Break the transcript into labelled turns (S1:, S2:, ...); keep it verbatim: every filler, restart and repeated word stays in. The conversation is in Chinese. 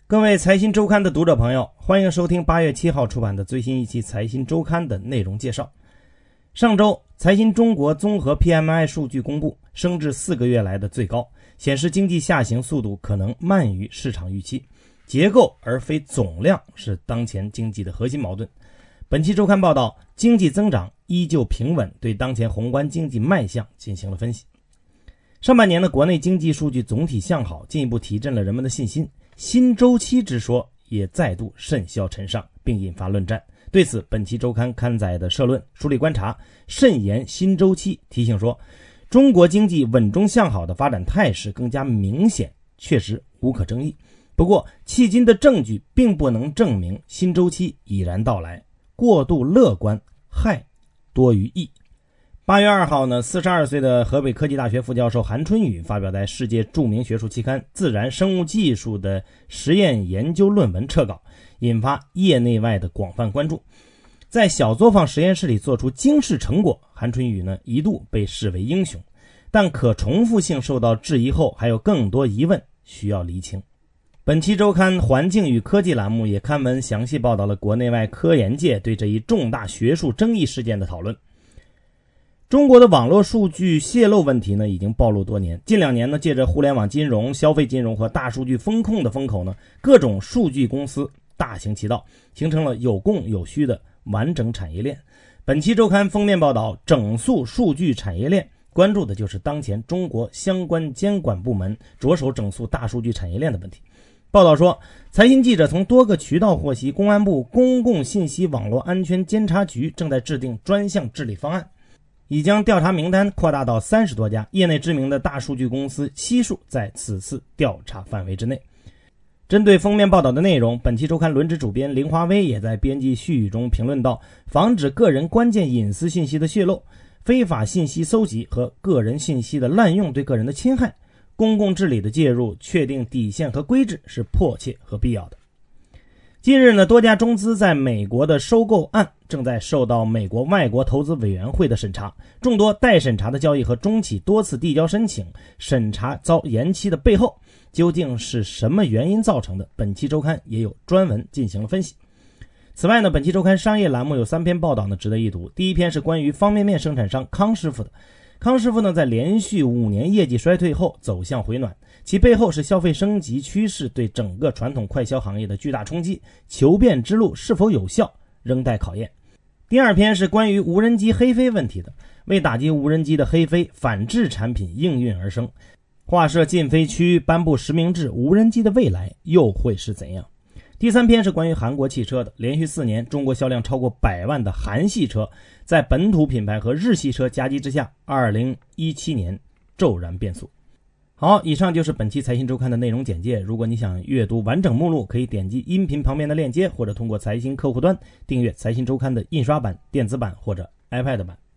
S1: 各位财新周刊的读者朋友，欢迎收听八月七号出版的最新一期财新周刊的内容介绍。上周财新中国综合 P M I 数据公布，升至四个月来的最高，显示经济下行速度可能慢于市场预期。结构而非总量是当前经济的核心矛盾。本期周刊报道，经济增长依旧平稳，对当前宏观经济迈向进行了分析。上半年的国内经济数据总体向好，进一步提振了人们的信心，新周期之说也再度甚嚣尘上，并引发论战。对此，本期周刊刊载的社论梳理观察，慎言新周期，提醒说，中国经济稳中向好的发展态势更加明显，确实无可争议。不过迄今的证据并不能证明新周期已然到来，过度乐观害多于益。八月二号呢，四十二岁的河北科技大学副教授韩春雨发表在世界著名学术期刊《自然生物技术》的实验研究论文撤稿，引发业内外的广泛关注。在小作坊实验室里做出惊世成果，韩春雨呢一度被视为英雄，但可重复性受到质疑后，还有更多疑问需要厘清。本期周刊环境与科技栏目也刊文详细报道了国内外科研界对这一重大学术争议事件的讨论。中国的网络数据泄露问题呢，已经暴露多年。近两年呢，借着互联网金融、消费金融和大数据风控的风口呢，各种数据公司大行其道，形成了有供有需的完整产业链。本期周刊封面报道，整肃数据产业链，关注的就是当前中国相关监管部门着手整肃大数据产业链的问题。报道说，财新记者从多个渠道获悉，公安部公共信息网络安全监察局正在制定专项治理方案，已将调查名单扩大到三十多家，业内知名的大数据公司悉数在此次调查范围之内。针对封面报道的内容，本期周刊轮值主编林华威也在编辑序语中评论到，防止个人关键隐私信息的泄露，非法信息搜集和个人信息的滥用对个人的侵害，公共治理的介入，确定底线和规制是迫切和必要的。近日呢，多家中资在美国的收购案正在受到美国外国投资委员会的审查，众多待审查的交易和中企多次递交申请，审查遭延期的背后究竟是什么原因造成的？本期周刊也有专文进行了分析。此外呢，本期周刊商业栏目有三篇报道呢值得一读。第一篇是关于方便面生产商康师傅的。康师傅呢，在连续五年业绩衰退后走向回暖，其背后是消费升级趋势对整个传统快消行业的巨大冲击，求变之路是否有效仍待考验。第二篇是关于无人机黑飞问题的，为打击无人机的黑飞，反制产品应运而生，划设禁飞区，颁布实名制，无人机的未来又会是怎样？第三篇是关于韩国汽车的，连续四年中国销量超过百万的韩系车，在本土品牌和日系车夹击之下，二零一七年骤然变速。好，以上就是本期财新周刊的内容简介。如果你想阅读完整目录，可以点击音频旁边的链接，或者通过财新客户端订阅财新周刊的印刷版、电子版或者 iPad 版。